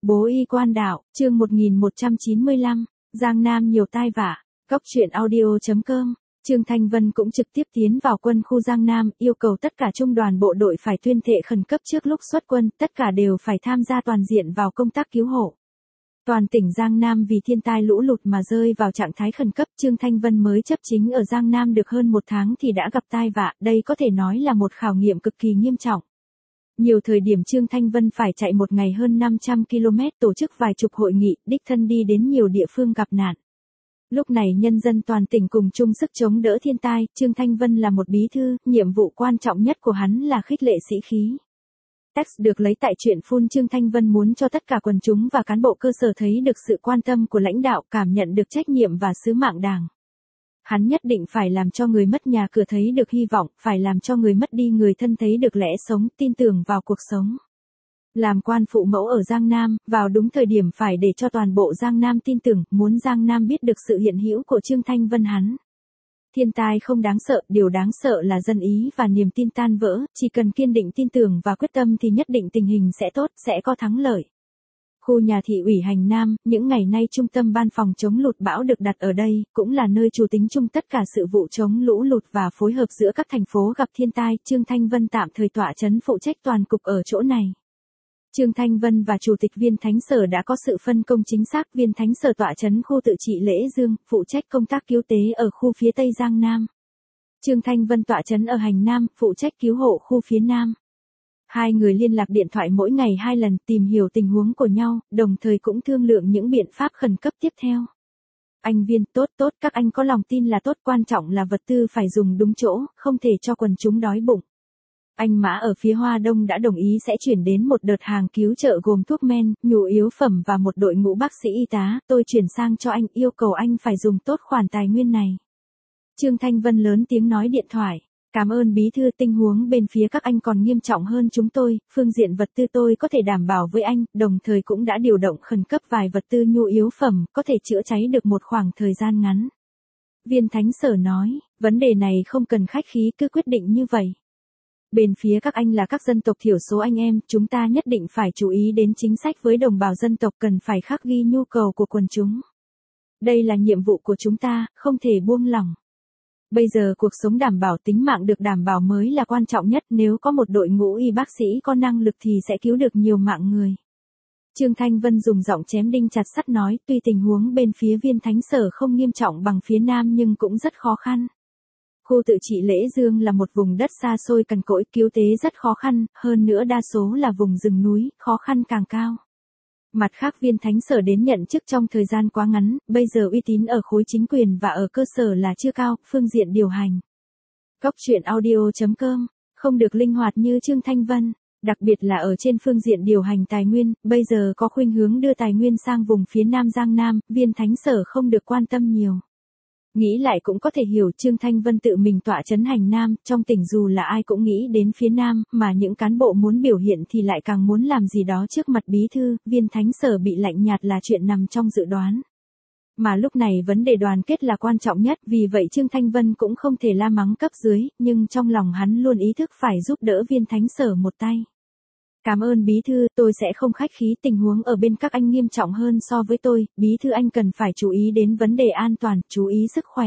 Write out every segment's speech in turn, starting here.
Bố y quan đạo, chương 1195, Giang Nam nhiều tai vạ, Cóc truyện audio.com. Trương Thanh Vân cũng trực tiếp tiến vào quân khu Giang Nam, yêu cầu tất cả trung đoàn bộ đội phải tuyên thệ khẩn cấp trước lúc xuất quân, tất cả đều phải tham gia toàn diện vào công tác cứu hộ. Toàn tỉnh Giang Nam vì thiên tai lũ lụt mà rơi vào trạng thái khẩn cấp, Trương Thanh Vân mới chấp chính ở Giang Nam được hơn một tháng thì đã gặp tai vạ, đây có thể nói là một khảo nghiệm cực kỳ nghiêm trọng. Nhiều thời điểm Trương Thanh Vân phải chạy một ngày hơn 500 km, tổ chức vài chục hội nghị, đích thân đi đến nhiều địa phương gặp nạn. Lúc này nhân dân toàn tỉnh cùng chung sức chống đỡ thiên tai, Trương Thanh Vân là một bí thư, nhiệm vụ quan trọng nhất của hắn là khích lệ sĩ khí. Text được lấy tại truyện Phun. Trương Thanh Vân muốn cho tất cả quần chúng và cán bộ cơ sở thấy được sự quan tâm của lãnh đạo, cảm nhận được trách nhiệm và sứ mạng Đảng. Hắn nhất định phải làm cho người mất nhà cửa thấy được hy vọng, phải làm cho người mất đi người thân thấy được lẽ sống, tin tưởng vào cuộc sống. Làm quan phụ mẫu ở Giang Nam, vào đúng thời điểm phải để cho toàn bộ Giang Nam tin tưởng, muốn Giang Nam biết được sự hiện hữu của Trương Thanh Vân hắn. Thiên tai không đáng sợ, điều đáng sợ là dân ý và niềm tin tan vỡ, chỉ cần kiên định tin tưởng và quyết tâm thì nhất định tình hình sẽ tốt, sẽ có thắng lợi. Khu nhà thị ủy Hành Nam, những ngày nay trung tâm ban phòng chống lụt bão được đặt ở đây, cũng là nơi chủ tính chung tất cả sự vụ chống lũ lụt và phối hợp giữa các thành phố gặp thiên tai. Trương Thanh Vân tạm thời tọa trấn phụ trách toàn cục ở chỗ này. Trương Thanh Vân và Chủ tịch Viên Thánh Sở đã có sự phân công chính xác. Viên Thánh Sở tọa trấn khu tự trị Lễ Dương, phụ trách công tác cứu tế ở khu phía Tây Giang Nam. Trương Thanh Vân tọa trấn ở Hành Nam, phụ trách cứu hộ khu phía Nam. Hai người liên lạc điện thoại mỗi ngày 2 lần, tìm hiểu tình huống của nhau, đồng thời cũng thương lượng những biện pháp khẩn cấp tiếp theo. Anh Viên, tốt, các anh có lòng tin là tốt, quan trọng là vật tư phải dùng đúng chỗ, không thể cho quần chúng đói bụng. Anh Mã ở phía Hoa Đông đã đồng ý sẽ chuyển đến một đợt hàng cứu trợ gồm thuốc men, nhu yếu phẩm và một đội ngũ bác sĩ y tá, tôi chuyển sang cho anh, yêu cầu anh phải dùng tốt khoản tài nguyên này. Trương Thanh Vân lớn tiếng nói điện thoại. Cảm ơn bí thư, tình huống bên phía các anh còn nghiêm trọng hơn chúng tôi, phương diện vật tư tôi có thể đảm bảo với anh, đồng thời cũng đã điều động khẩn cấp vài vật tư nhu yếu phẩm, có thể chữa cháy được một khoảng thời gian ngắn. Viên Thánh Sở nói, vấn đề này không cần khách khí, cứ quyết định như vậy. Bên phía các anh là các dân tộc thiểu số anh em, chúng ta nhất định phải chú ý đến chính sách với đồng bào dân tộc, cần phải khắc ghi nhu cầu của quần chúng. Đây là nhiệm vụ của chúng ta, không thể buông lỏng. Bây giờ cuộc sống đảm bảo, tính mạng được đảm bảo mới là quan trọng nhất, nếu có một đội ngũ y bác sĩ có năng lực thì sẽ cứu được nhiều mạng người. Trương Thanh Vân dùng giọng chém đinh chặt sắt nói, tuy tình huống bên phía Viên Thánh Sở không nghiêm trọng bằng phía Nam nhưng cũng rất khó khăn. Khu tự trị Lễ Dương là một vùng đất xa xôi cằn cỗi, cứu tế rất khó khăn, hơn nữa đa số là vùng rừng núi, khó khăn càng cao. Mặt khác Viên Thánh Sở đến nhận chức trong thời gian quá ngắn, bây giờ uy tín ở khối chính quyền và ở cơ sở là chưa cao, phương diện điều hành. Cóc truyện audio.com, không được linh hoạt như Trương Thanh Vân, đặc biệt là ở trên phương diện điều hành tài nguyên, bây giờ có khuynh hướng đưa tài nguyên sang vùng phía Nam Giang Nam, Viên Thánh Sở không được quan tâm nhiều. Nghĩ lại cũng có thể hiểu, Trương Thanh Vân tự mình tọa trấn Hành Nam, trong tỉnh dù là ai cũng nghĩ đến phía Nam, mà những cán bộ muốn biểu hiện thì lại càng muốn làm gì đó trước mặt bí thư. Viên Thánh Sở bị lạnh nhạt là chuyện nằm trong dự đoán. Mà lúc này vấn đề đoàn kết là quan trọng nhất, vì vậy Trương Thanh Vân cũng không thể la mắng cấp dưới, nhưng trong lòng hắn luôn ý thức phải giúp đỡ Viên Thánh Sở một tay. Cảm ơn bí thư, tôi sẽ không khách khí, tình huống ở bên các anh nghiêm trọng hơn so với tôi, bí thư anh cần phải chú ý đến vấn đề an toàn, chú ý sức khỏe.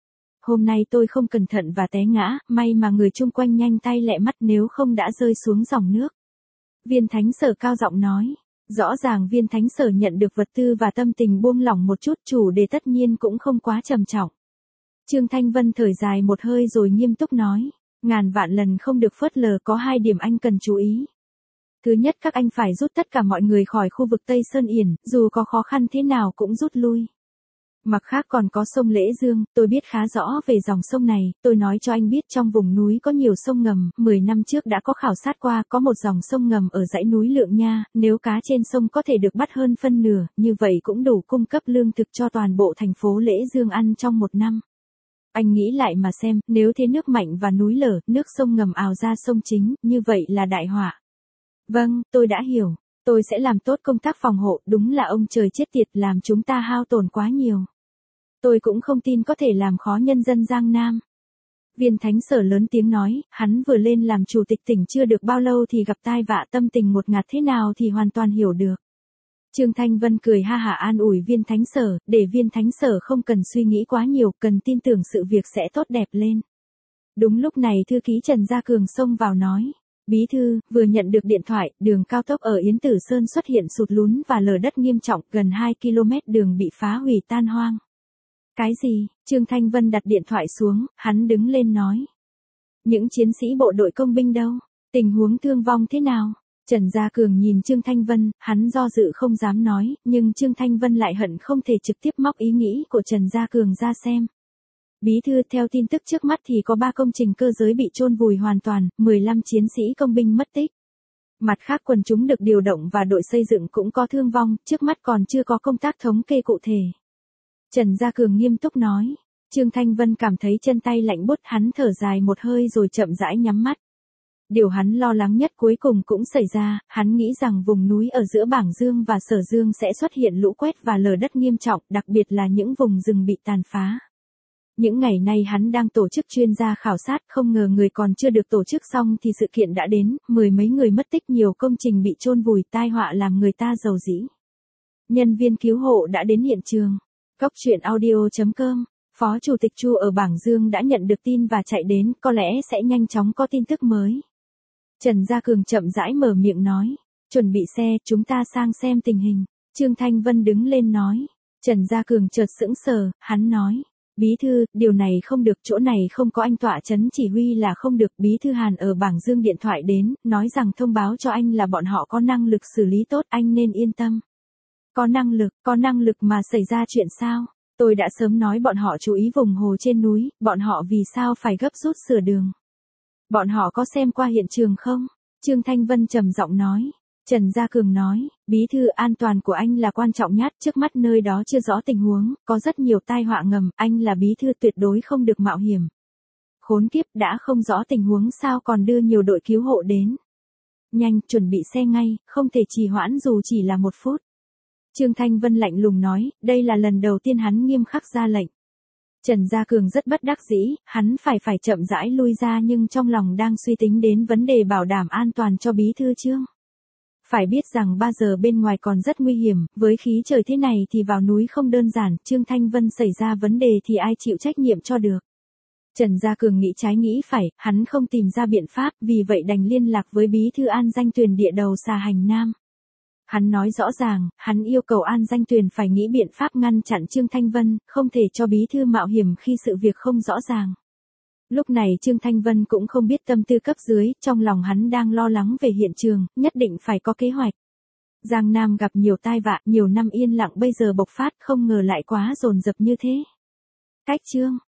Hôm nay tôi không cẩn thận và té ngã, may mà người chung quanh nhanh tay lẹ mắt, nếu không đã rơi xuống dòng nước. Viên Thánh Sở cao giọng nói, rõ ràng Viên Thánh Sở nhận được vật tư và tâm tình buông lỏng một chút, chủ đề tất nhiên cũng không quá trầm trọng. Trương Thanh Vân thở dài một hơi rồi nghiêm túc nói, ngàn vạn lần không được phớt lờ, có 2 điểm anh cần chú ý. Thứ nhất, các anh phải rút tất cả mọi người khỏi khu vực Tây Sơn Yển, dù có khó khăn thế nào cũng rút lui. Mặt khác còn có sông Lễ Dương, tôi biết khá rõ về dòng sông này, tôi nói cho anh biết trong vùng núi có nhiều sông ngầm, 10 năm trước đã có khảo sát qua, có một dòng sông ngầm ở dãy núi Lượng Nha, nếu cá trên sông có thể được bắt hơn phân nửa, như vậy cũng đủ cung cấp lương thực cho toàn bộ thành phố Lễ Dương ăn trong 1 năm. Anh nghĩ lại mà xem, nếu thế nước mạnh và núi lở, nước sông ngầm ào ra sông chính, như vậy là đại họa. Vâng, tôi đã hiểu. Tôi sẽ làm tốt công tác phòng hộ, đúng là ông trời chết tiệt làm chúng ta hao tổn quá nhiều. Tôi cũng không tin có thể làm khó nhân dân Giang Nam. Viên Thánh Sở lớn tiếng nói, hắn vừa lên làm chủ tịch tỉnh chưa được bao lâu thì gặp tai vạ, tâm tình ngột ngạt thế nào thì hoàn toàn hiểu được. Trương Thanh Vân cười ha hả an ủi Viên Thánh Sở, để Viên Thánh Sở không cần suy nghĩ quá nhiều, cần tin tưởng sự việc sẽ tốt đẹp lên. Đúng lúc này thư ký Trần Gia Cường xông vào nói. Bí thư, vừa nhận được điện thoại, đường cao tốc ở Yến Tử Sơn xuất hiện sụt lún và lở đất nghiêm trọng, gần 2 km đường bị phá hủy tan hoang. Cái gì? Trương Thanh Vân đặt điện thoại xuống, hắn đứng lên nói. Những chiến sĩ bộ đội công binh đâu? Tình huống thương vong thế nào? Trần Gia Cường nhìn Trương Thanh Vân, hắn do dự không dám nói, nhưng Trương Thanh Vân lại hận không thể trực tiếp móc ý nghĩ của Trần Gia Cường ra xem. Bí thư, theo tin tức trước mắt thì có 3 công trình cơ giới bị chôn vùi hoàn toàn, 15 chiến sĩ công binh mất tích. Mặt khác quần chúng được điều động và đội xây dựng cũng có thương vong, trước mắt còn chưa có công tác thống kê cụ thể. Trần Gia Cường nghiêm túc nói. Trương Thanh Vân cảm thấy chân tay lạnh buốt, hắn thở dài một hơi rồi chậm rãi nhắm mắt. Điều hắn lo lắng nhất cuối cùng cũng xảy ra, hắn nghĩ rằng vùng núi ở giữa Bảng Dương và Sở Dương sẽ xuất hiện lũ quét và lở đất nghiêm trọng, đặc biệt là những vùng rừng bị tàn phá. Những ngày nay hắn đang tổ chức chuyên gia khảo sát, không ngờ người còn chưa được tổ chức xong thì sự kiện đã đến, 10 mấy người mất tích, nhiều công trình bị chôn vùi, tai họa làm người ta rầu rĩ. Nhân viên cứu hộ đã đến hiện trường. Cóc truyện audio.com, Phó Chủ tịch Chu ở Bảng Dương đã nhận được tin và chạy đến, có lẽ sẽ nhanh chóng có tin tức mới. Trần Gia Cường chậm rãi mở miệng nói, chuẩn bị xe, chúng ta sang xem tình hình. Trương Thanh Vân đứng lên nói. Trần Gia Cường chợt sững sờ, hắn nói. Bí thư, điều này không được, chỗ này không có anh tọa chấn chỉ huy là không được. Bí thư Hàn ở Bảng Dương điện thoại đến, nói rằng thông báo cho anh là bọn họ có năng lực xử lý tốt, anh nên yên tâm. Có năng lực mà xảy ra chuyện sao? Tôi đã sớm nói bọn họ chú ý vùng hồ trên núi, bọn họ vì sao phải gấp rút sửa đường? Bọn họ có xem qua hiện trường không? Trương Thanh Vân trầm giọng nói. Trần Gia Cường nói, bí thư, an toàn của anh là quan trọng nhất, trước mắt nơi đó chưa rõ tình huống, có rất nhiều tai họa ngầm, anh là bí thư tuyệt đối không được mạo hiểm. Khốn kiếp, đã không rõ tình huống sao còn đưa nhiều đội cứu hộ đến. Nhanh, chuẩn bị xe ngay, không thể trì hoãn dù chỉ là 1 phút. Trương Thanh Vân lạnh lùng nói, đây là lần đầu tiên hắn nghiêm khắc ra lệnh. Trần Gia Cường rất bất đắc dĩ, hắn phải chậm rãi lui ra nhưng trong lòng đang suy tính đến vấn đề bảo đảm an toàn cho bí thư Trương. Phải biết rằng 3 giờ bên ngoài còn rất nguy hiểm, với khí trời thế này thì vào núi không đơn giản, Trương Thanh Vân xảy ra vấn đề thì ai chịu trách nhiệm cho được. Trần Gia Cường nghĩ trái nghĩ phải, hắn không tìm ra biện pháp, vì vậy đành liên lạc với bí thư An Danh Tuyền địa đầu Xà Hành Nam. Hắn nói rõ ràng, hắn yêu cầu An Danh Tuyền phải nghĩ biện pháp ngăn chặn Trương Thanh Vân, không thể cho bí thư mạo hiểm khi sự việc không rõ ràng. Lúc này Trương Thanh Vân cũng không biết tâm tư cấp dưới, trong lòng hắn đang lo lắng về hiện trường, nhất định phải có kế hoạch. Giang Nam gặp nhiều tai vạ, nhiều năm yên lặng bây giờ bộc phát, không ngờ lại quá dồn dập như thế. Cách Trương